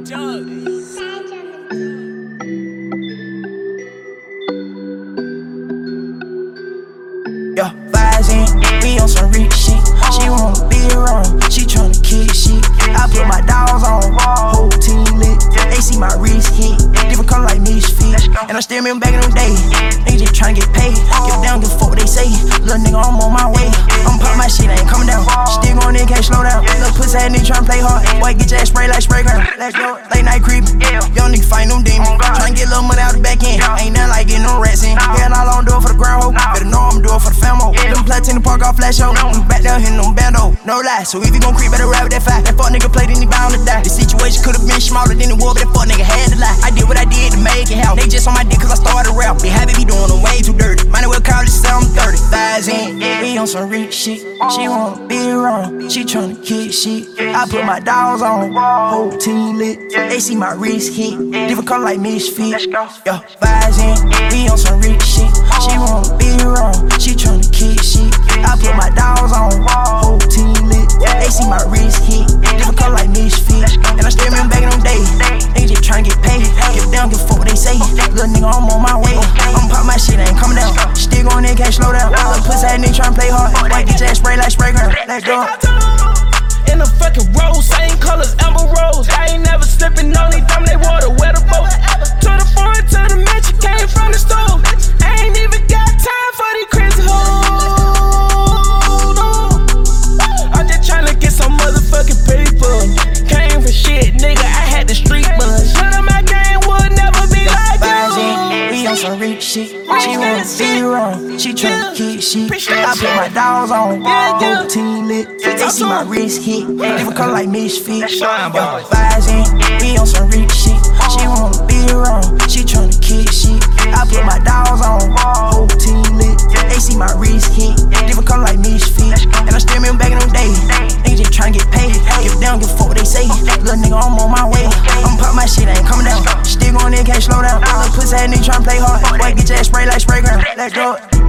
Yeah, vibes in, we on some rich shit. She wanna be around, she tryna kick shit. I put my dogs on, whole team lit. They see my wrist hit, different color like misfit. And I still remember back in them days, niggas just tryna get paid. Give down, give a fuck what they say. Little nigga, I'm on my way. I'm pop my shit, I ain't coming down. Still going in, can't slow down. Little pussy ass nigga tryna play hard. Boy, get your ass spray like spray ground. Let's go, late night creepin'. Young nigga fight them demons. Tryna get a little money out the back end. Ain't nothing like getting no rats in. Hell, all I don't do it for the ground hoe. Better know I'm do it for the famo. Them platinum park off flash show. Back down hitting them bando. No lie, so if you gon' creep, better rap with that fact. That fuck nigga played and he bound to die. The situation could've been smaller than it was, but that fuck nigga had to lie. I did what I did to make it happen. They just on my dick cause I started rap. They happy be doing them way too dirty. Might as well call it 730. Vibes in, we on some rich shit. She wanna be around, she tryna kick shit. I put my dogs on, whole team lit. They see my wrist hit, different color like misfit. Yeah, vibes in, we on some rich shit. She wanna be around, she tryna kick shit. I put my dogs on, whole team lit. They see my wrist hit, different color like misfit. And I still remember back in them days, niggas just tryna get paid. Give down, give a fuck what they say. Little nigga, I'm on my way. I'm pop my shit, I ain't coming down. Still going in, can't slow down. Little pussy ass nigga tryna play hard. Boy, get your ass spray like spray ground. Let's go. In the fucking rose, same colors, amber rose. I ain't never slipping on these dumb, they water, where the boat. To the foreign, to the mansion, came from the stove. I ain't even got time for these crazy hoes. No. I'm just tryna get some motherfucking paper. Came for shit, nigga, I had the street buzz. None of my game would never be like you. We on some rich shit. She wanna be around, she tryna kick shit. I put my dogs on, whole team lit. They see my wrist hit, different color like misfit. Vibes in, we on some rich shit. She wanna be around, she tryna kick shit. I put my dogs on, whole team lit. They see my wrist hit, different color like misfit. And I still remember back in them days, niggas just tryna get paid. Give down, give a fuck what they say. Little nigga, I'm on my way. I'm pop my shit, I ain't coming down. Still going in, can't slow down. Little pussy ass nigga tryna play hard. Boy, get your ass spray like spray ground. Let's go.